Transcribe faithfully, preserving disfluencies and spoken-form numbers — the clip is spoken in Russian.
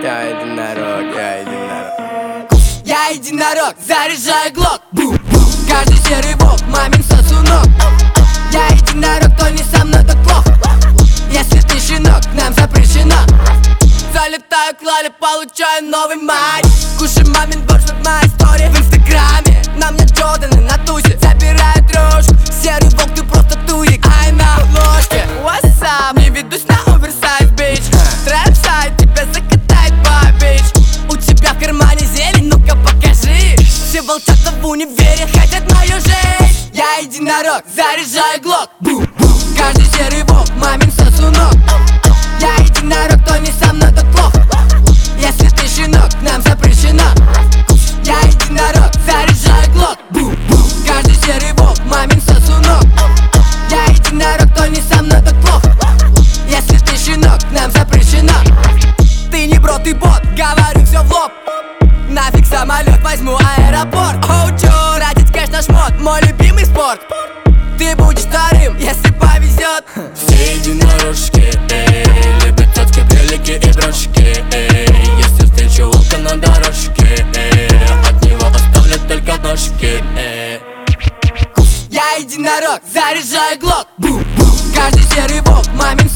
Я единорог, я единорог. Я единорог, заряжаю глок. Каждый серый волк, мамин сосунок. Я единорог, кто не со мной, так плохо. Если ты щенок, к нам запрещено. Залетаю к Лале, получаю новый матч. Кушай мамин борщ, вот моя история в инстаграме. На мне Джорданы на тузе, забираю трошку. Серый волк, ты просто тузик, ай на ложке. What's up? Не ведусь на оверсайз, бич. Трэп-сайт тебя закатает по бич. У тебя в кармане зелень, ну-ка покажи. Все волчата в универе хотят мою жизнь. Я единорог, заряжаю глок. Каждый серый волк, мамин сосунок. Я единорог, кто не со мной, так плохо. Если ты щенок, к нам запрещено. Я единорог, заряжаю глок. Каждый серый волк, мамин сосунок. Я единорог, кто не со мной, так плохо. Если ты щенок, к нам запрещено. Ты не бро, ты бот, говорю все в лоб. Нафиг самолет, возьму аэропорт. Оу, чё, тратить кэш на шмот, мой любимый спорт. Ты будешь вторым, если повезет. Все единорожки, эй, любят тетки, брелики и брошки, эй. Если встречу волка на дорожке, эй, от него оставлю только ножки, эй. Я единорог, заряжаю глок. Каждый серый волк, мамин